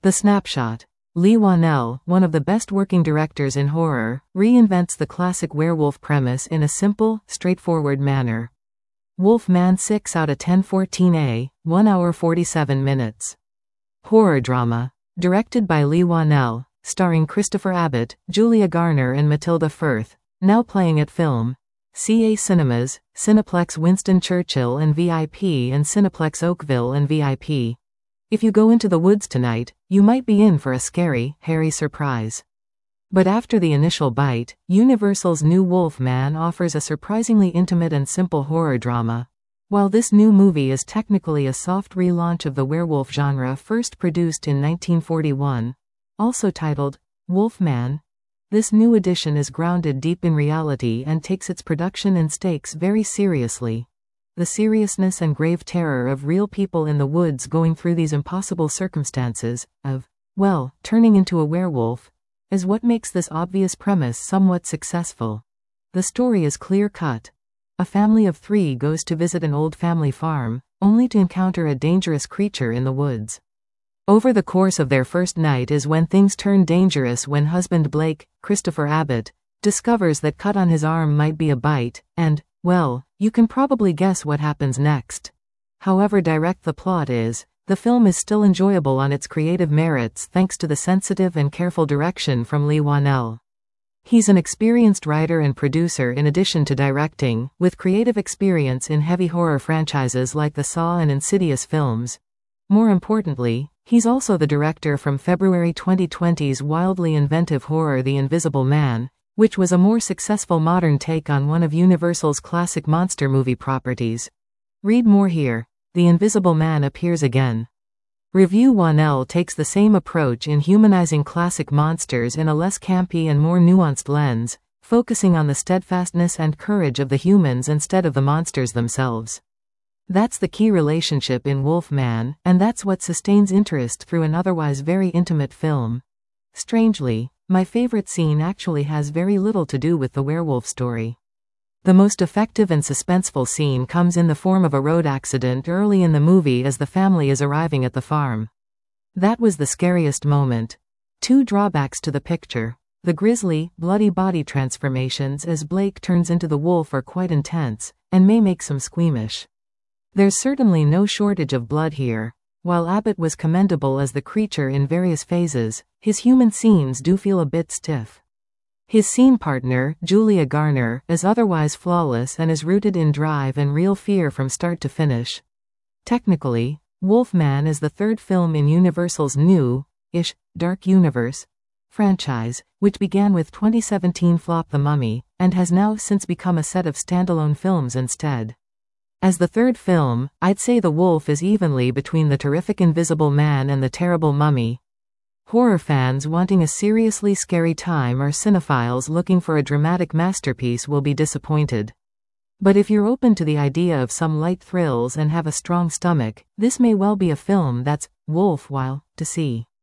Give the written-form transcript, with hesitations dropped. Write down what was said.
The Snapshot. Leigh Whannell, one of the best working directors in horror, reinvents the classic werewolf premise in a simple, straightforward manner. Wolfman 6 out of 10 14A, 1 hour 47 minutes. Horror drama. Directed by Leigh Whannell, starring Christopher Abbott, Julia Garner and Matilda Firth, now playing at Film. CA Cinemas, Cineplex Winston Churchill and VIP and Cineplex Oakville and VIP. If you go into the woods tonight, you might be in for a scary, hairy surprise. But after the initial bite, Universal's new Wolfman offers a surprisingly intimate and simple horror drama. While this new movie is technically a soft relaunch of the werewolf genre first produced in 1941, also titled Wolfman, this new edition is grounded deep in reality and takes its production and stakes very seriously. The seriousness and grave terror of real people in the woods going through these impossible circumstances, of, well, turning into a werewolf, is what makes this obvious premise somewhat successful. The story is clear-cut. A family of 3 goes to visit an old family farm, only to encounter a dangerous creature in the woods. Over the course of their first night is when things turn dangerous when husband Blake, Christopher Abbott, discovers that cut on his arm might be a bite, and, well, you can probably guess what happens next. However direct the plot is, the film is still enjoyable on its creative merits thanks to the sensitive and careful direction from Leigh Whannell. He's an experienced writer and producer in addition to directing, with creative experience in heavy horror franchises like the Saw and Insidious films. More importantly, he's also the director from February 2020's wildly inventive horror The Invisible Man, which was a more successful modern take on one of Universal's classic monster movie properties. Read more here. The Invisible Man appears again. Review. Whannell takes the same approach in humanizing classic monsters in a less campy and more nuanced lens, focusing on the steadfastness and courage of the humans instead of the monsters themselves. That's the key relationship in Wolfman, and that's what sustains interest through an otherwise very intimate film. Strangely, my favorite scene actually has very little to do with the werewolf story. The most effective and suspenseful scene comes in the form of a road accident early in the movie as the family is arriving at the farm. That was the scariest moment. 2 drawbacks to the picture. The grisly, bloody body transformations as Blake turns into the wolf are quite intense, and may make some squeamish. There's certainly no shortage of blood here. While Abbott was commendable as the creature in various phases, his human scenes do feel a bit stiff. His scene partner, Julia Garner, is otherwise flawless and is rooted in drive and real fear from start to finish. Technically, Wolfman is the 3rd film in Universal's new-ish, Dark Universe franchise, which began with 2017 flop The Mummy, and has now since become a set of standalone films instead. As the 3rd film, I'd say The Wolf is evenly between the terrific Invisible Man and the terrible Mummy. Horror fans wanting a seriously scary time or cinephiles looking for a dramatic masterpiece will be disappointed. But if you're open to the idea of some light thrills and have a strong stomach, this may well be a film that's worthwhile to see.